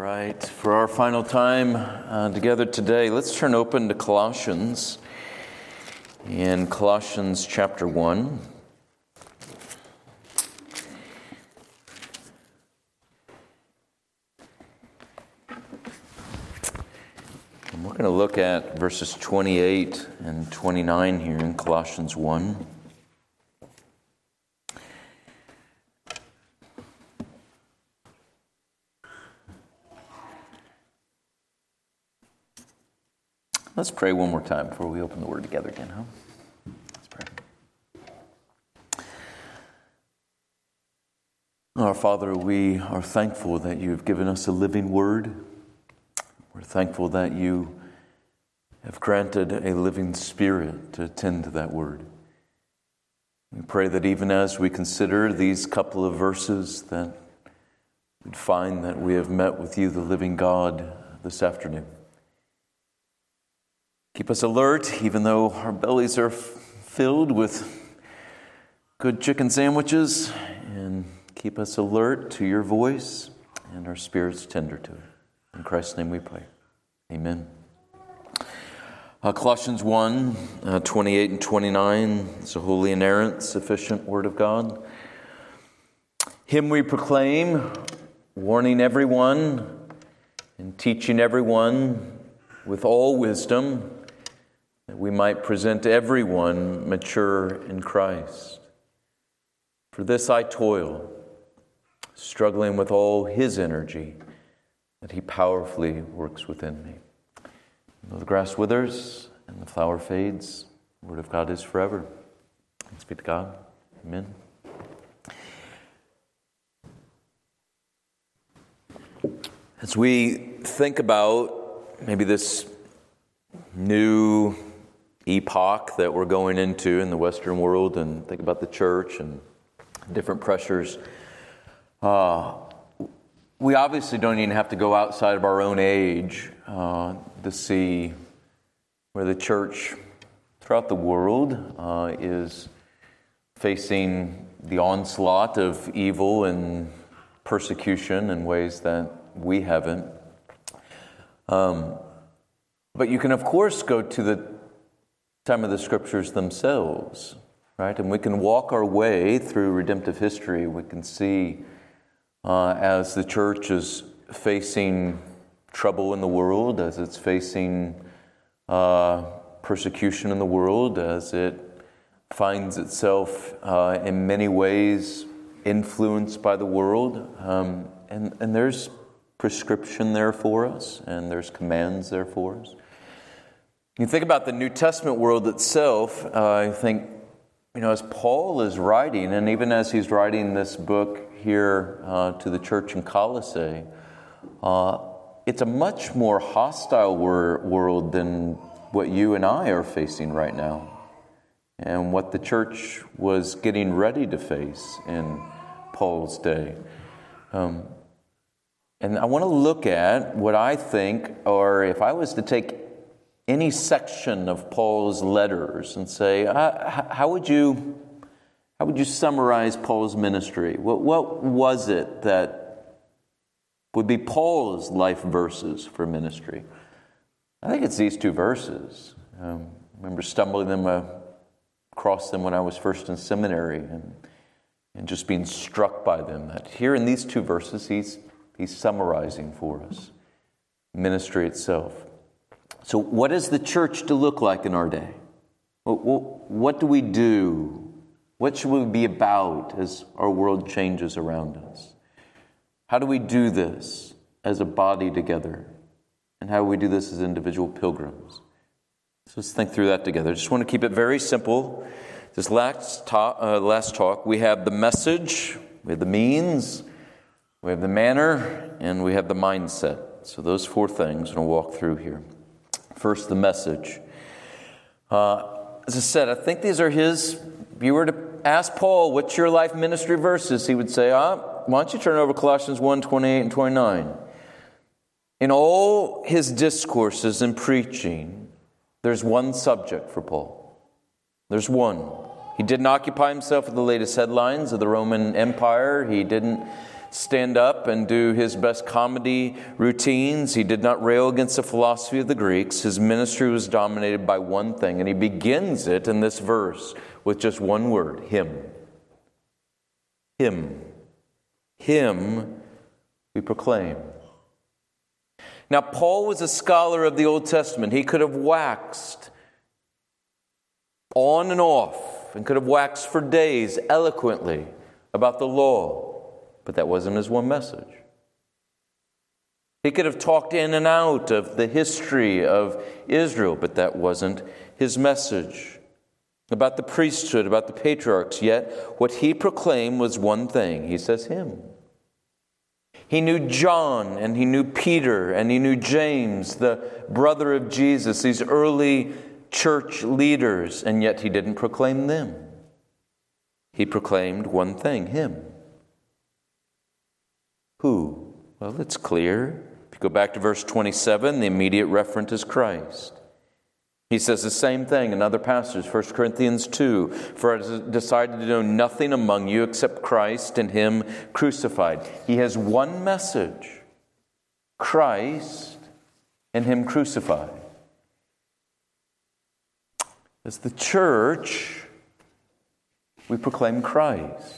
right, for our final time together today, let's turn open to Colossians, in Colossians chapter 1. And we're going to look at verses 28 and 29 here in Colossians 1. Let's pray one more time before we open the Word together again, huh? Let's pray. Our Father, we are thankful that you have given us a living Word. We're thankful that you have granted a living Spirit to attend to that Word. We pray that even as we consider these couple of verses, that we'd find that we have met with you, the living God, this afternoon. Keep us alert, even though our bellies are filled with good chicken sandwiches, and keep us alert to your voice and our spirits tender to it. In Christ's name we pray. Amen. Colossians 1, 28 and 29 is a holy, inerrant, sufficient Word of God. Him we proclaim, warning everyone and teaching everyone with all wisdom, that we might present everyone mature in Christ. For this I toil, struggling with all His energy, that He powerfully works within me. Though the grass withers and the flower fades, the Word of God is forever. Thanks be to God. Amen. As we think about maybe this new epoch that we're going into in the Western world, and think about the church and different pressures, we obviously don't even have to go outside of our own age to see where the church throughout the world is facing the onslaught of evil and persecution in ways that we haven't. But you can, of course, go to the time of the Scriptures themselves, right? And we can walk our way through redemptive history. We can see as the church is facing trouble in the world, as it's facing persecution in the world, as it finds itself in many ways influenced by the world. And there's prescription there for us, and there's commands there for us. You think about the New Testament world itself, I think, as Paul is writing, and even as he's writing this book here to the church in Colossae, it's a much more hostile world than what you and I are facing right now, and what the church was getting ready to face in Paul's day. And I want to look at what I think, or if I was to take any section of Paul's letters and say, how would you summarize Paul's ministry? What was it that would be Paul's life verses for ministry? I think it's these two verses. I remember stumbling across them when I was first in seminary, and just being struck by them. That here in these two verses, he's summarizing for us ministry itself. So what is the church to look like in our day? What do we do? What should we be about as our world changes around us? How do we do this as a body together? And how do we do this as individual pilgrims? So let's think through that together. I just want to keep it very simple. This last talk, we have the message, we have the means, we have the manner, and we have the mindset. So those four things I'm going to walk through here. First, the message. As I said, I think these are his. If you were to ask Paul, what's your life ministry verses? He would say, why don't you turn over Colossians 1, 28 and 29. In all his discourses and preaching, there's one subject for Paul. There's one. He didn't occupy himself with the latest headlines of the Roman Empire. He didn't stand up and do his best comedy routines. He did not rail against the philosophy of the Greeks. His ministry was dominated by one thing, and he begins it in this verse with just one word: him. Him. Him we proclaim. Now, Paul was a scholar of the Old Testament. He could have waxed on and off and could have waxed for days eloquently about the law, but that wasn't his one message. He could have talked in and out of the history of Israel, but that wasn't his message. About the priesthood, about the patriarchs, yet what he proclaimed was one thing. He says him. He knew John, and he knew Peter, and he knew James, the brother of Jesus, these early church leaders, and yet he didn't proclaim them. He proclaimed one thing, him. Who? Well, it's clear. If you go back to verse 27, the immediate referent is Christ. He says the same thing in other passages, 1 Corinthians 2, "For I decided to know nothing among you except Christ and Him crucified." He has one message: Christ and Him crucified. As the church, we proclaim Christ.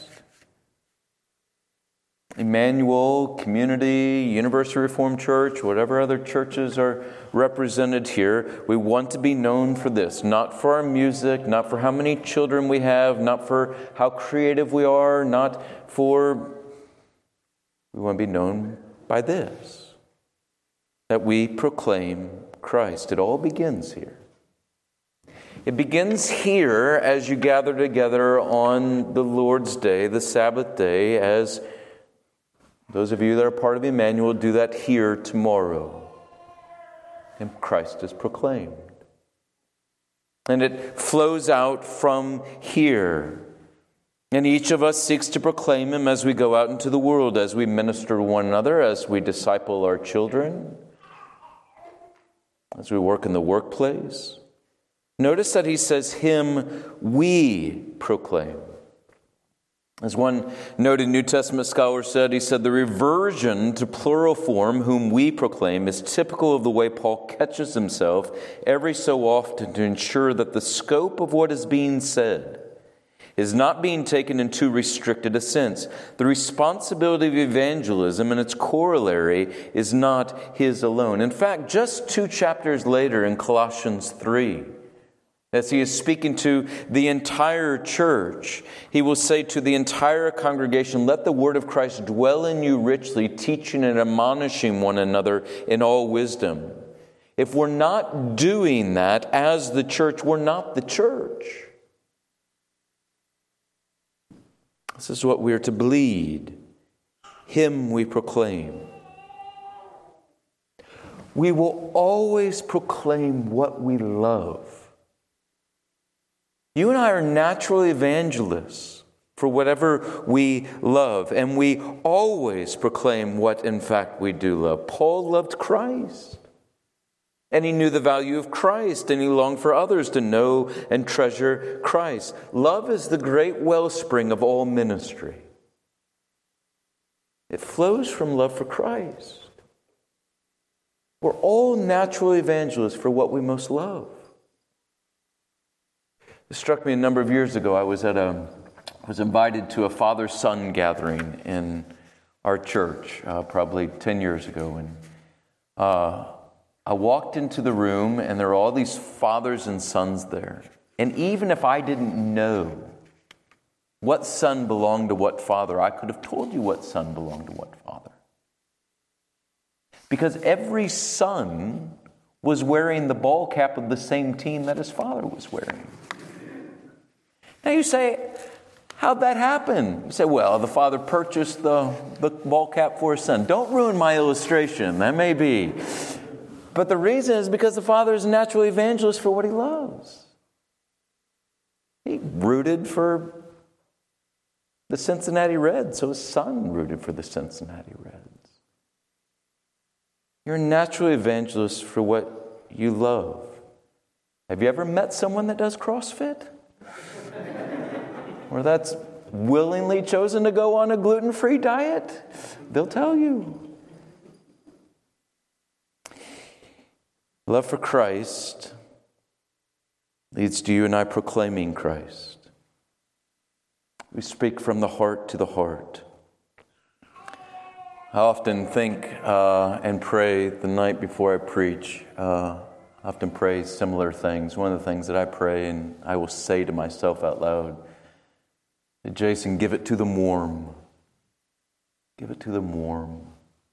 Emmanuel, Community, University Reformed Church, whatever other churches are represented here, we want to be known for this. Not for our music, not for how many children we have, not for how creative we are, not for... We want to be known by this, that we proclaim Christ. It all begins here. It begins here as you gather together on the Lord's Day, the Sabbath day, as those of you that are part of Emmanuel do that here tomorrow. And Christ is proclaimed. And it flows out from here. And each of us seeks to proclaim Him as we go out into the world, as we minister to one another, as we disciple our children, as we work in the workplace. Notice that he says, Him we proclaim. As one noted New Testament scholar said, he said, the reversion to plural form, whom we proclaim, is typical of the way Paul catches himself every so often to ensure that the scope of what is being said is not being taken in too restricted a sense. The responsibility of evangelism and its corollary is not his alone. In fact, just 2 chapters later in Colossians 3, as he is speaking to the entire church, he will say to the entire congregation, let the word of Christ dwell in you richly, teaching and admonishing one another in all wisdom. If we're not doing that as the church, we're not the church. This is what we are to bleed. Him we proclaim. We will always proclaim what we love. You and I are natural evangelists for whatever we love, and we always proclaim what in fact we do love. Paul loved Christ, and he knew the value of Christ, and he longed for others to know and treasure Christ. Love is the great wellspring of all ministry. It flows from love for Christ. We're all natural evangelists for what we most love. It struck me a number of years ago. I was invited to a father-son gathering in our church, probably 10 years ago. And I walked into the room, and there were all these fathers and sons there. And even if I didn't know what son belonged to what father, I could have told you what son belonged to what father. Because every son was wearing the ball cap of the same team that his father was wearing. Now you say, how'd that happen? You say, well, the father purchased the ball cap for his son. Don't ruin my illustration. That may be. But the reason is because the father is a natural evangelist for what he loves. He rooted for the Cincinnati Reds, so his son rooted for the Cincinnati Reds. You're a natural evangelist for what you love. Have you ever met someone that does CrossFit? Or that's willingly chosen to go on a gluten-free diet, they'll tell you. Love for Christ leads to you and I proclaiming Christ. We speak from the heart to the heart. I often think and pray the night before I preach. I often pray similar things. One of the things that I pray and I will say to myself out loud, Jason, give it to them warm. Give it to them warm.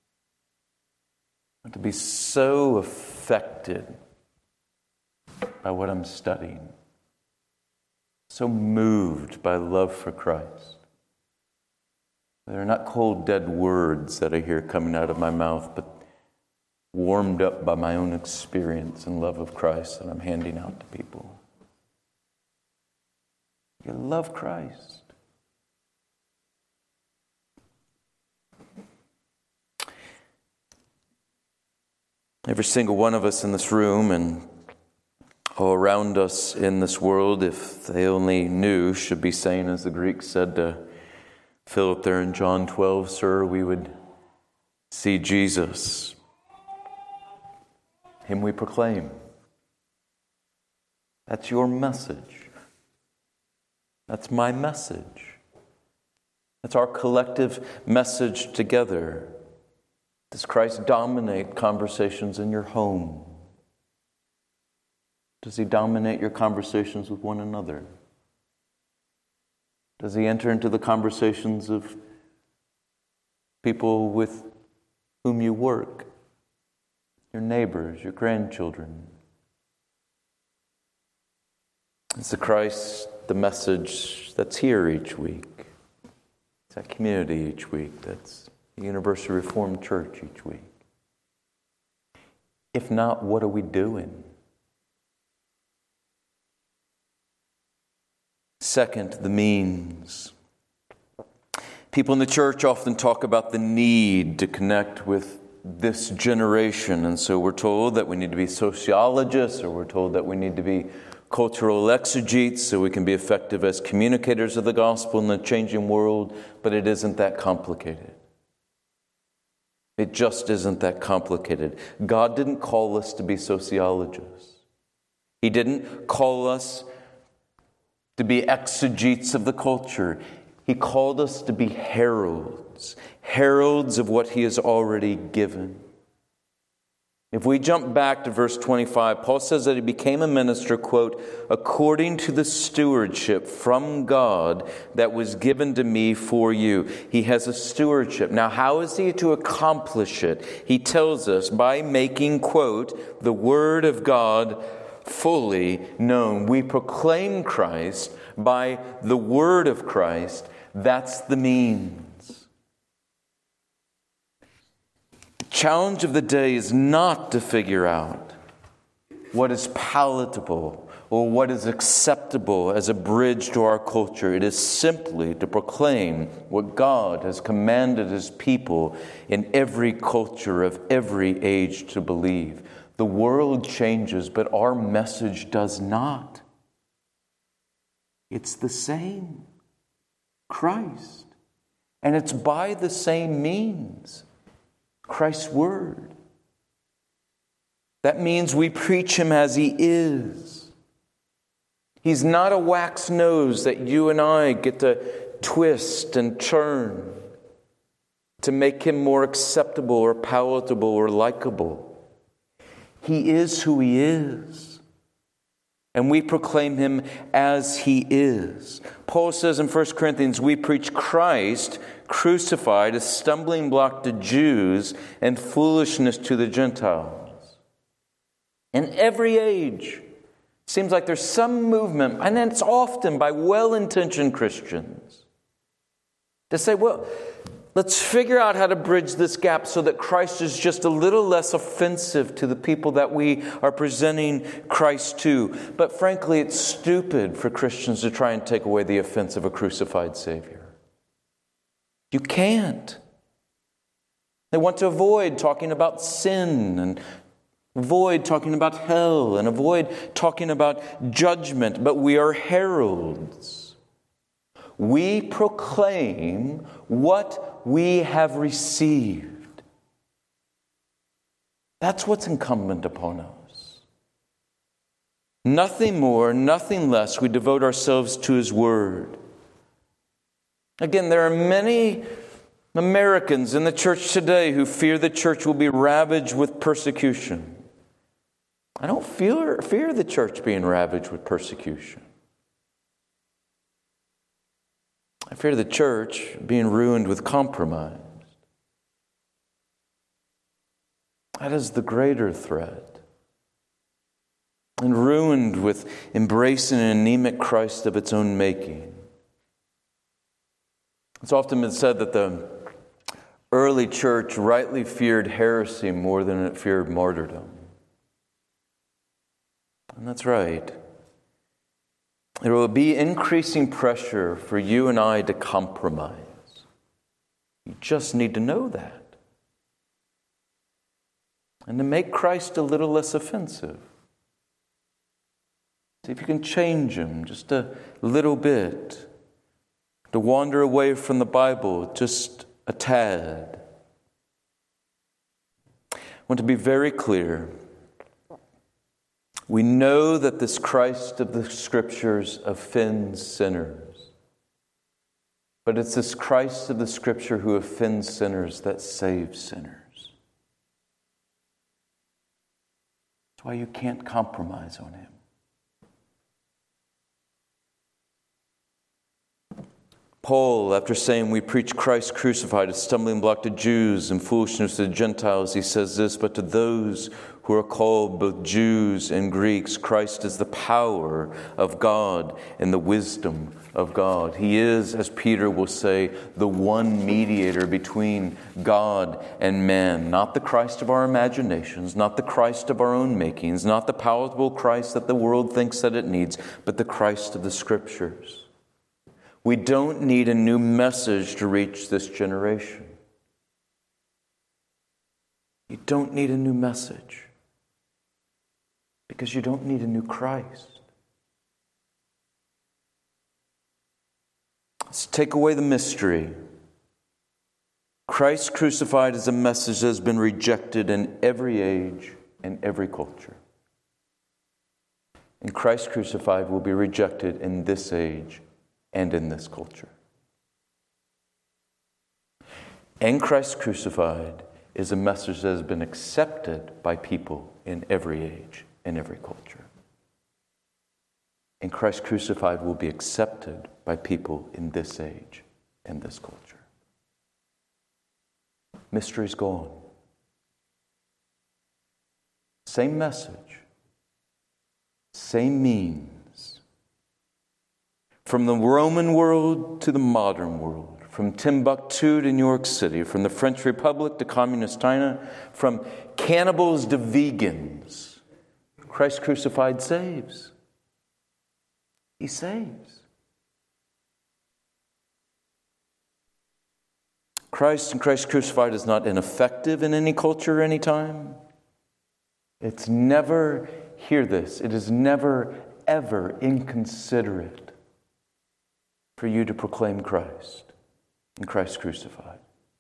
To be so affected by what I'm studying, so moved by love for Christ. They're not cold, dead words that I hear coming out of my mouth, but warmed up by my own experience and love of Christ that I'm handing out to people. You love Christ. Every single one of us in this room and all around us in this world, if they only knew, should be saying, as the Greeks said to Philip there in John 12, "Sir, we would see Jesus." Him we proclaim. That's your message. That's my message. That's our collective message together. Does Christ dominate conversations in your home? Does He dominate your conversations with one another? Does He enter into the conversations of people with whom you work? Your neighbors, your grandchildren? Is the Christ the message that's here each week? It's that community each week, that's the Universal Reformed Church each week. If not, what are we doing? Second, the means. People in the church often talk about the need to connect with this generation, and so we're told that we need to be sociologists, or we're told that we need to be cultural exegetes so we can be effective as communicators of the gospel in the changing world, but it isn't that complicated. It just isn't that complicated. God didn't call us to be sociologists. He didn't call us to be exegetes of the culture. He called us to be heralds, heralds of what He has already given. If we jump back to verse 25, Paul says that he became a minister, quote, according to the stewardship from God that was given to me for you. He has a stewardship. Now, how is he to accomplish it? He tells us by making, quote, the word of God fully known. We proclaim Christ by the word of Christ. That's the means. Challenge of the day is not to figure out what is palatable or what is acceptable as a bridge to our culture. It is simply to proclaim what God has commanded His people in every culture of every age to believe. The world changes, but our message does not. It's the same. Christ. And it's by the same means. Christ's word. That means we preach Him as He is. He's not a wax nose that you and I get to twist and turn to make Him more acceptable or palatable or likable. He is who He is. And we proclaim Him as He is. Paul says in 1 Corinthians, we preach Christ crucified, a stumbling block to Jews and foolishness to the Gentiles. In every age, it seems like there's some movement, and it's often by well-intentioned Christians, to say, well, let's figure out how to bridge this gap so that Christ is just a little less offensive to the people that we are presenting Christ to. But frankly, it's stupid for Christians to try and take away the offense of a crucified Savior. You can't. They want to avoid talking about sin and avoid talking about hell and avoid talking about judgment. But we are heralds. we proclaim what we have received. That's what's incumbent upon us. Nothing more, nothing less. We devote ourselves to His Word. Again, there are many Americans in the church today who fear the church will be ravaged with persecution. I don't fear the church being ravaged with persecution. I fear the church being ruined with compromise. That is the greater threat. And ruined with embracing an anemic Christ of its own making. It's often been said that the early church rightly feared heresy more than it feared martyrdom. And that's right. There will be increasing pressure for you and I to compromise. You just need to know that. And to make Christ a little less offensive. See if you can change Him just a little bit. To wander away from the Bible just a tad. I want to be very clear. We know that this Christ of the Scriptures offends sinners. But it's this Christ of the Scripture who offends sinners that saves sinners. That's why you can't compromise on Him. Paul, after saying we preach Christ crucified, a stumbling block to Jews and foolishness to the Gentiles, he says this, but to those who are called both Jews and Greeks, Christ is the power of God and the wisdom of God. He is, as Peter will say, the one mediator between God and man. Not the Christ of our imaginations, not the Christ of our own makings, not the palatable Christ that the world thinks that it needs, but the Christ of the Scriptures. We don't need a new message to reach this generation. You don't need a new message because you don't need a new Christ. Let's take away the mystery. Christ crucified is a message that has been rejected in every age and every culture. And Christ crucified will be rejected in this age and in this culture. And Christ crucified is a message that has been accepted by people in every age and every culture. And Christ crucified will be accepted by people in this age and this culture. Mystery's gone. Same message. Same means. From the Roman world to the modern world, from Timbuktu to New York City, from the French Republic to communist China, from cannibals to vegans, Christ crucified saves. He saves. Christ and Christ crucified is not ineffective in any culture or any time. It's never, hear this, it is never, ever inconsiderate for you to proclaim Christ and Christ crucified.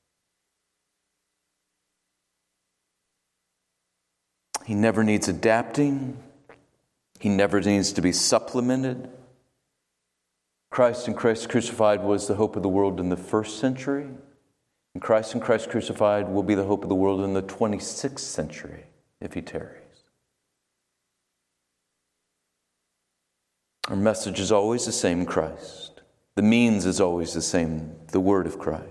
He never needs adapting. He never needs to be supplemented. Christ and Christ crucified was the hope of the world in the first century. And Christ crucified will be the hope of the world in the 26th century if He tarries. Our message is always the same, Christ. The means is always the same, the Word of Christ.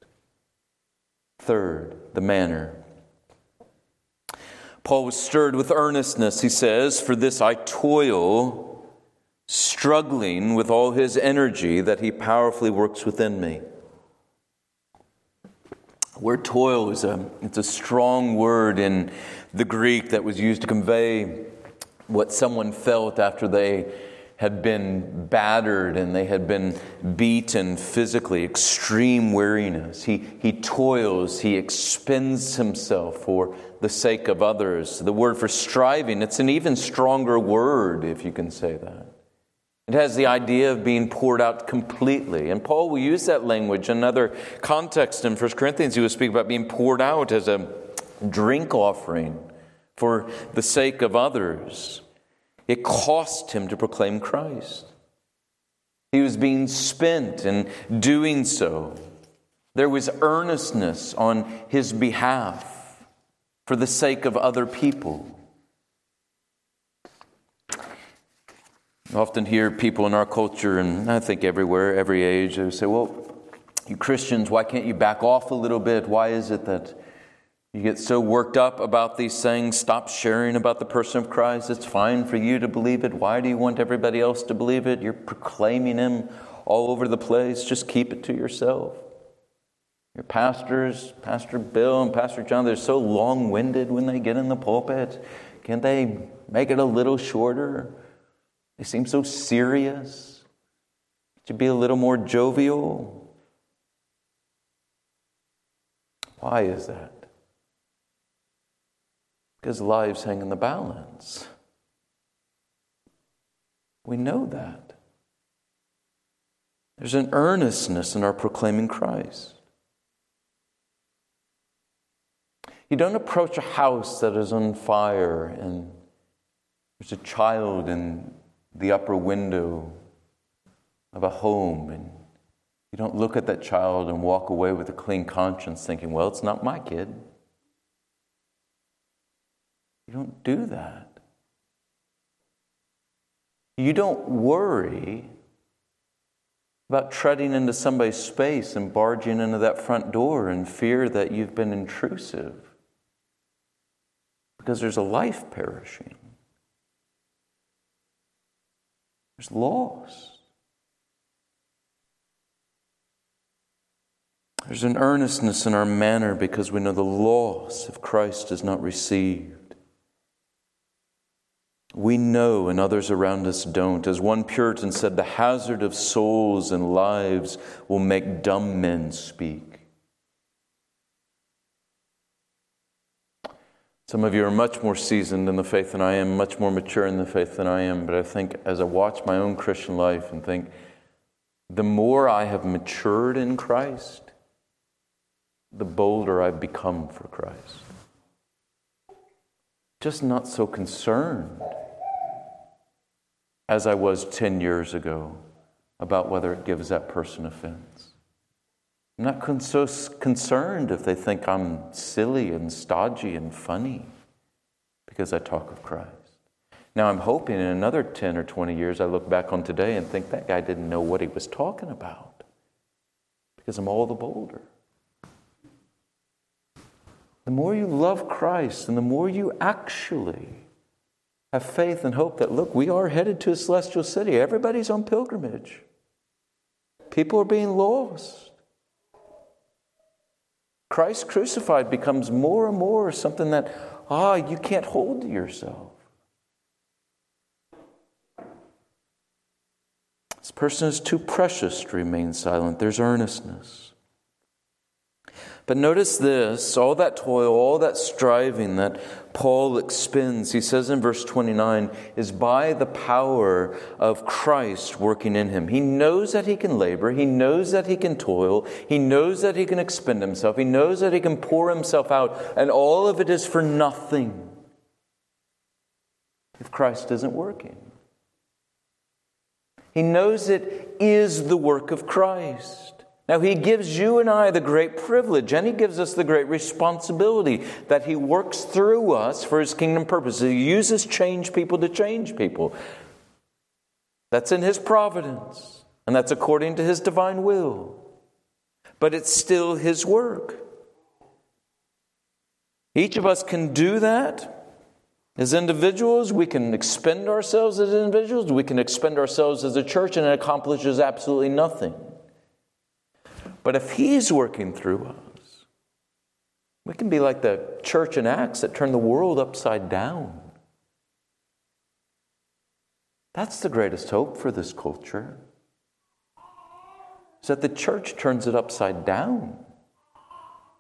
Third, the manner. Paul was stirred with earnestness. He says, for this I toil, struggling with all his energy that he powerfully works within me. The word toil is a strong word in the Greek that was used to convey what someone felt after they had been battered and they had been beaten physically, extreme weariness. He toils, he expends himself for the sake of others. The word for striving, it's an even stronger word, if you can say that. It has the idea of being poured out completely. And Paul will use that language in another context in 1 Corinthians. He will speak about being poured out as a drink offering for the sake of others. It cost him to proclaim Christ. He was being spent in doing so. There was earnestness on his behalf for the sake of other people. I often hear people in our culture, and I think everywhere, every age, they say, well, you Christians, why can't you back off a little bit? Why is it that you get so worked up about these things? Stop sharing about the person of Christ. It's fine for you to believe it. Why do you want everybody else to believe it? You're proclaiming him all over the place. Just keep it to yourself. Your pastors, Pastor Bill and Pastor John, they're so long-winded when they get in the pulpit. Can't they make it a little shorter? They seem so serious. Should be a little more jovial. Why is that? Because lives hang in the balance. We know that. There's an earnestness in our proclaiming Christ. You don't approach a house that is on fire and there's a child in the upper window of a home, and you don't look at that child and walk away with a clean conscience thinking, well, it's not my kid. You don't do that. You don't worry about treading into somebody's space and barging into that front door in fear that you've been intrusive, because there's a life perishing. There's loss. There's an earnestness in our manner because we know the loss if Christ is not received. We know and others around us don't. As one Puritan said, the hazard of souls and lives will make dumb men speak. Some of you are much more seasoned in the faith than I am, much more mature in the faith than I am, but I think as I watch my own Christian life and think, the more I have matured in Christ, the bolder I've become for Christ. Just not so concerned as I was 10 years ago about whether it gives that person offense. I'm not so concerned if they think I'm silly and stodgy and funny because I talk of Christ. Now I'm hoping in another 10 or 20 years I look back on today and think that guy didn't know what he was talking about because I'm all the bolder. The more you love Christ and the more you actually have faith and hope that, look, we are headed to a celestial city. Everybody's on pilgrimage. People are being lost. Christ crucified becomes more and more something that, you can't hold to yourself. This person is too precious to remain silent. There's earnestness. But notice this, all that toil, all that striving that Paul expends, he says in verse 29, is by the power of Christ working in him. He knows that he can labor. He knows that he can toil. He knows that he can expend himself. He knows that he can pour himself out. And all of it is for nothing if Christ isn't working. He knows it is the work of Christ. Now, he gives you and I the great privilege, and he gives us the great responsibility that he works through us for his kingdom purposes. He uses change people to change people. That's in his providence, and that's according to his divine will. But it's still his work. Each of us can do that. As individuals, we can expend ourselves as individuals. We can expend ourselves as a church, and it accomplishes absolutely nothing. But if he's working through us, we can be like the church in Acts that turned the world upside down. That's the greatest hope for this culture, is that the church turns it upside down.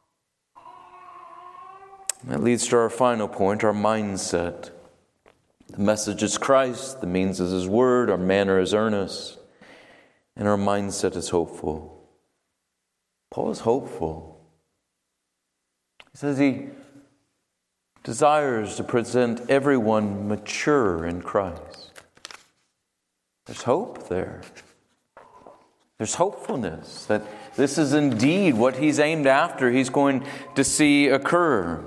That leads to our final point, our mindset. The message is Christ, the means is His Word, our manner is earnest, and our mindset is hopeful. Paul is hopeful. He says he desires to present everyone mature in Christ. There's hope there. There's hopefulness that this is indeed what he's aimed after, he's going to see occur.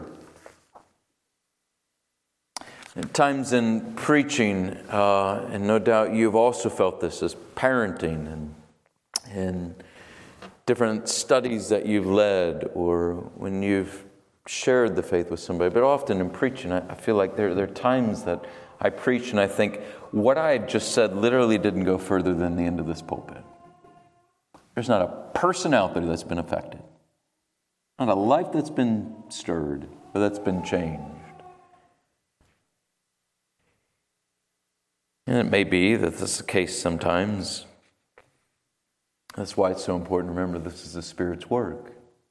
At times in preaching, and no doubt you've also felt this as parenting and different studies that you've led or when you've shared the faith with somebody, but often in preaching, I feel like there are times that I preach and I think, what I had just said literally didn't go further than the end of this pulpit. There's not a person out there that's been affected. Not a life that's been stirred or that's been changed. And it may be that this is the case sometimes. That's why it's so important to remember this is the Spirit's work.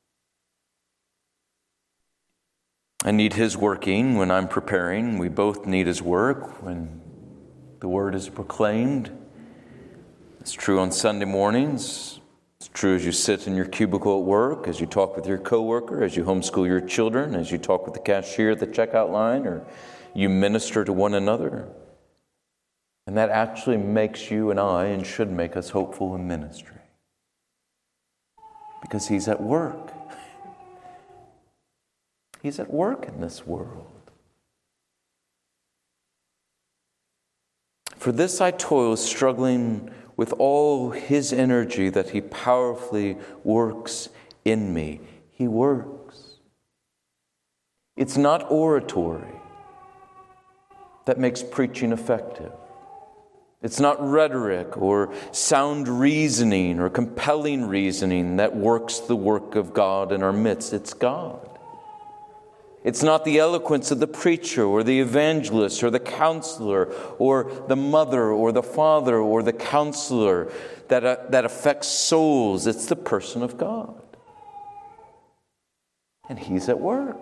I need His working when I'm preparing. We both need His work when the Word is proclaimed. It's true on Sunday mornings. It's true as you sit in your cubicle at work, as you talk with your coworker, as you homeschool your children, as you talk with the cashier at the checkout line, or you minister to one another. And that actually makes you and I, and should make us hopeful in ministry. Because He's at work. He's at work in this world. For this I toil, struggling with all His energy that He powerfully works in me. He works. It's not oratory that makes preaching effective. It's not rhetoric or sound reasoning or compelling reasoning that works the work of God in our midst. It's God. It's not the eloquence of the preacher or the evangelist or the counselor or the mother or the father or the counselor that affects souls. It's the person of God. And He's at work.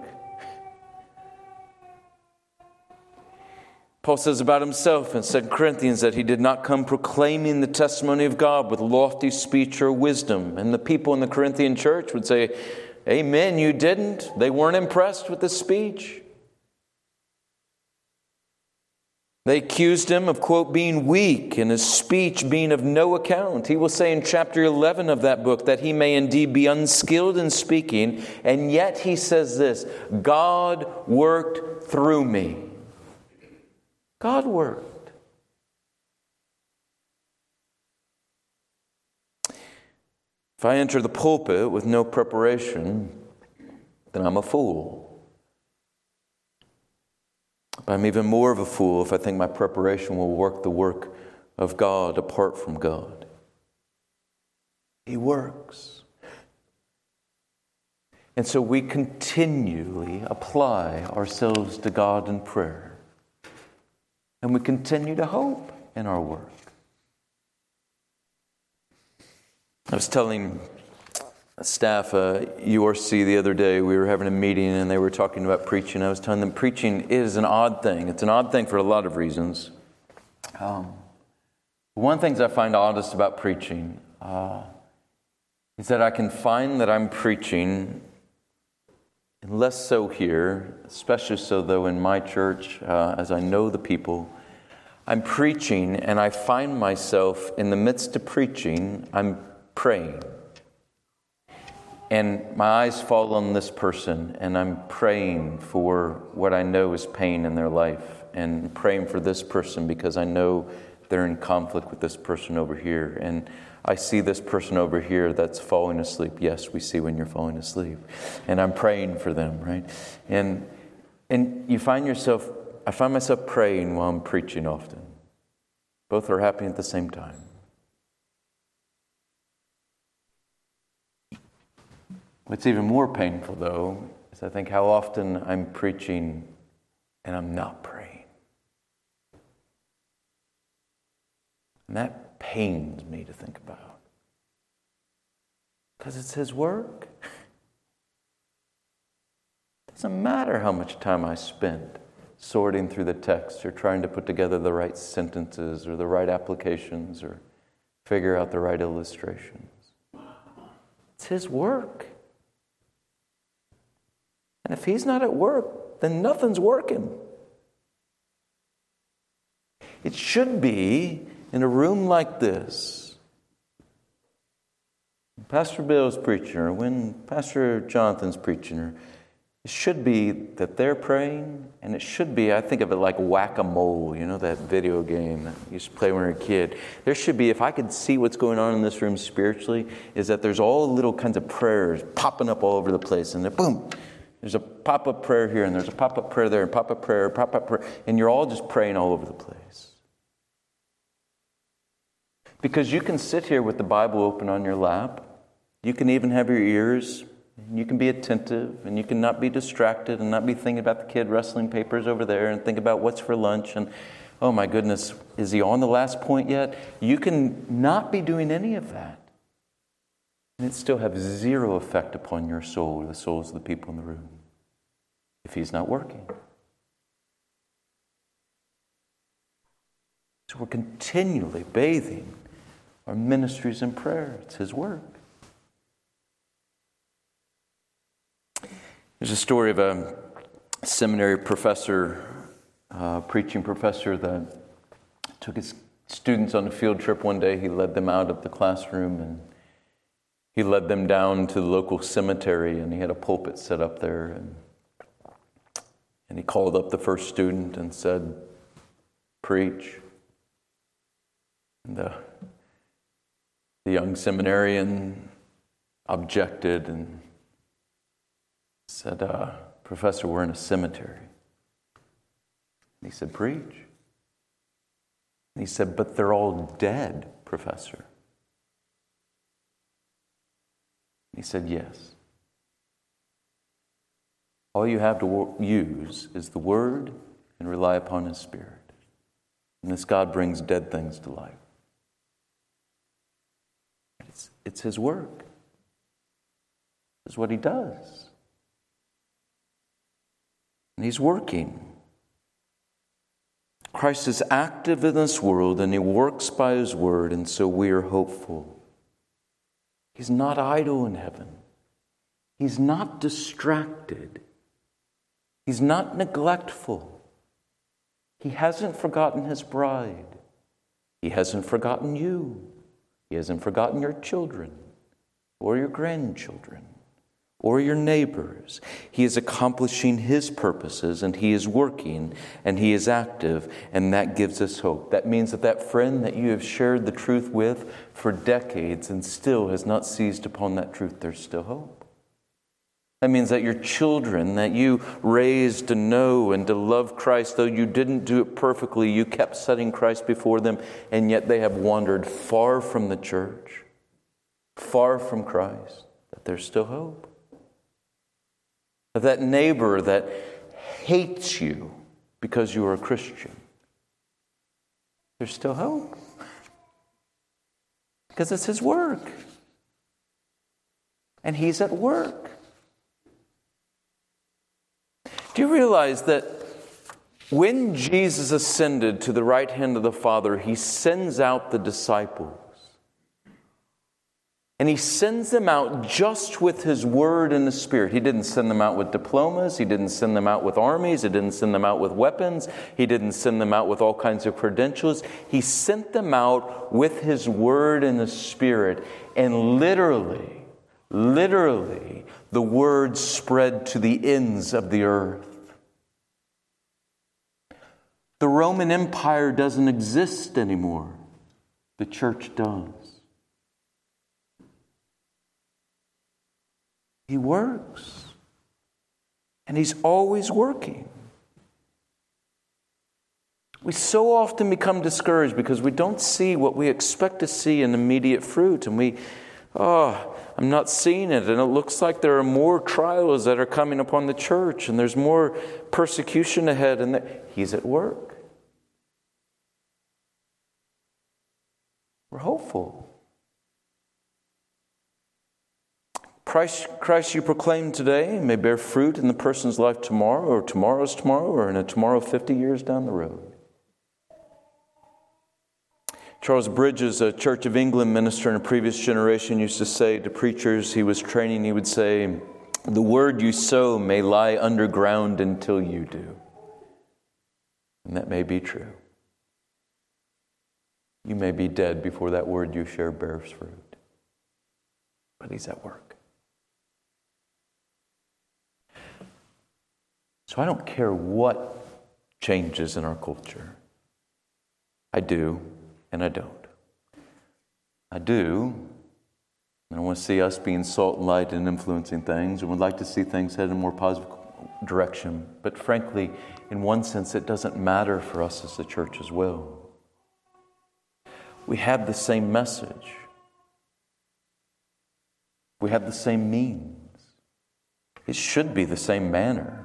Paul says about himself in 2 Corinthians that he did not come proclaiming the testimony of God with lofty speech or wisdom. And the people in the Corinthian church would say, amen, you didn't. They weren't impressed with his speech. They accused him of, quote, being weak and his speech being of no account. He will say in chapter 11 of that book that he may indeed be unskilled in speaking, and yet he says this, God worked through me. God worked. If I enter the pulpit with no preparation, then I'm a fool. But I'm even more of a fool if I think my preparation will work the work of God apart from God. He works. And so we continually apply ourselves to God in prayer. And we continue to hope in our work. I was telling staff at URC the other day, we were having a meeting and they were talking about preaching. I was telling them preaching is an odd thing. It's an odd thing for a lot of reasons. One of the things I find oddest about preaching is that I can find that I'm preaching, and less so here, especially so though in my church, as I know the people, I'm preaching and I find myself in the midst of preaching, I'm praying. And my eyes fall on this person and I'm praying for what I know is pain in their life and praying for this person because I know they're in conflict with this person over here. And I see this person over here that's falling asleep. Yes, we see when you're falling asleep. And I'm praying for them, right? And you find yourself, I find myself praying while I'm preaching often. Both are happening at the same time. What's even more painful, though, is I think how often I'm preaching and I'm not praying. And that pains me to think about. Because it's His work. It doesn't matter how much time I spend sorting through the text or trying to put together the right sentences or the right applications or figure out the right illustrations. It's His work. And if He's not at work, then nothing's working. It should be in a room like this. When Pastor Bill's preaching, or when Pastor Jonathan's preaching, or it should be that they're praying, and it should be, I think of it like whack-a-mole, you know, that video game that you used to play when you were a kid. There should be, if I could see what's going on in this room spiritually, is that there's all little kinds of prayers popping up all over the place, and then boom, there's a pop-up prayer here, and there's a pop-up prayer there, and pop-up prayer, and you're all just praying all over the place. Because you can sit here with the Bible open on your lap. You can even have your ears, and you can be attentive, and you can not be distracted and not be thinking about the kid wrestling papers over there and think about what's for lunch and, oh my goodness, is he on the last point yet? You can not be doing any of that. And it still have zero effect upon your soul or the souls of the people in the room if He's not working. So we're continually bathing our ministries in prayer. It's His work. There's a story of a seminary professor, preaching professor, that took his students on a field trip one day. He led them out of the classroom and he led them down to the local cemetery, and he had a pulpit set up there. And he called up the first student and said, "Preach." And the young seminarian objected and said, "Professor, we're in a cemetery." And he said, "Preach." And he said, "But they're all dead, Professor." And he said, "Yes. All you have to use is the Word and rely upon His Spirit. And this God brings dead things to life. It's His work. It's what He does. And He's working. Christ is active in this world, and He works by His Word, and so we are hopeful. He's not idle in heaven. He's not distracted. He's not neglectful. He hasn't forgotten His bride. He hasn't forgotten you. He hasn't forgotten your children or your grandchildren or your neighbors. He is accomplishing His purposes, and He is working, and He is active, and that gives us hope. That means that friend that you have shared the truth with for decades and still has not seized upon that truth, there's still hope. That means that your children that you raised to know and to love Christ, though you didn't do it perfectly, you kept setting Christ before them, and yet they have wandered far from the church, far from Christ, that there's still hope. That neighbor that hates you because you are a Christian, there's still hope. Because it's His work. And He's at work. Do you realize that when Jesus ascended to the right hand of the Father, He sends out the disciples? And He sends them out just with His Word and His Spirit. He didn't send them out with diplomas. He didn't send them out with armies. He didn't send them out with weapons. He didn't send them out with all kinds of credentials. He sent them out with His Word and His Spirit. And literally, the Word spread to the ends of the earth. The Roman Empire doesn't exist anymore. The church does. He works. And He's always working. We so often become discouraged because we don't see what we expect to see in immediate fruit. And I'm not seeing it. And it looks like there are more trials that are coming upon the church. And there's more persecution ahead. And He's at work. We're hopeful. Christ you proclaim today may bear fruit in the person's life tomorrow, or tomorrow's tomorrow, or in a tomorrow 50 years down the road. Charles Bridges, a Church of England minister in a previous generation, used to say to preachers he was training, he would say, "The word you sow may lie underground until you do." And that may be true. You may be dead before that word you share bears fruit. But He's at work. So I don't care what changes in our culture. I do. And I don't. I do, and I want to see us being salt and light and influencing things, and would like to see things head in a more positive direction. But frankly, in one sense, it doesn't matter for us as the church as well. We have the same message. We have the same means. It should be the same manner.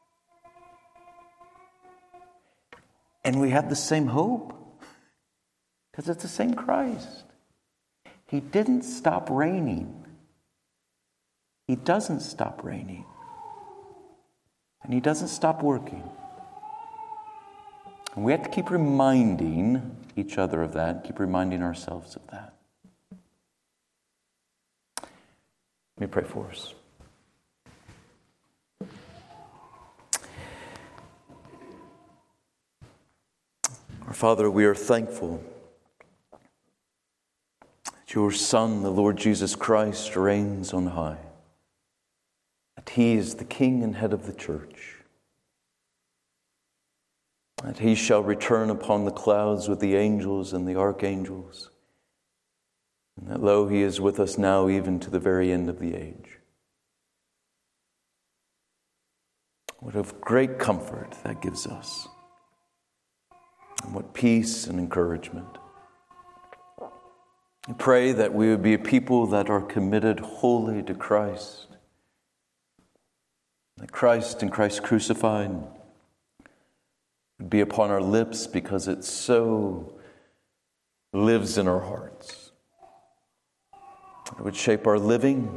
And we have the same hope. Because it's the same Christ. He didn't stop reigning. He doesn't stop reigning. And He doesn't stop working. And we have to keep reminding each other of that, keep reminding ourselves of that. Let me pray for us. Our Father, we are thankful Your Son, the Lord Jesus Christ, reigns on high. That He is the King and head of the church. That He shall return upon the clouds with the angels and the archangels. And that, lo, He is with us now even to the very end of the age. What of great comfort that gives us. And what peace and encouragement. I pray that we would be a people that are committed wholly to Christ. That Christ and Christ crucified would be upon our lips because it so lives in our hearts. It would shape our living,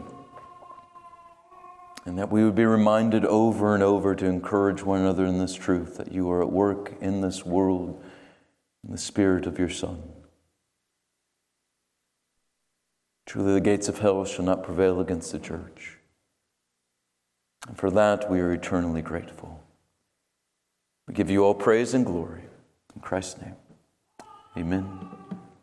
and that we would be reminded over and over to encourage one another in this truth, that you are at work in this world in the Spirit of your Son. Truly, the gates of hell shall not prevail against the church. And for that, we are eternally grateful. We give you all praise and glory. In Christ's name, amen.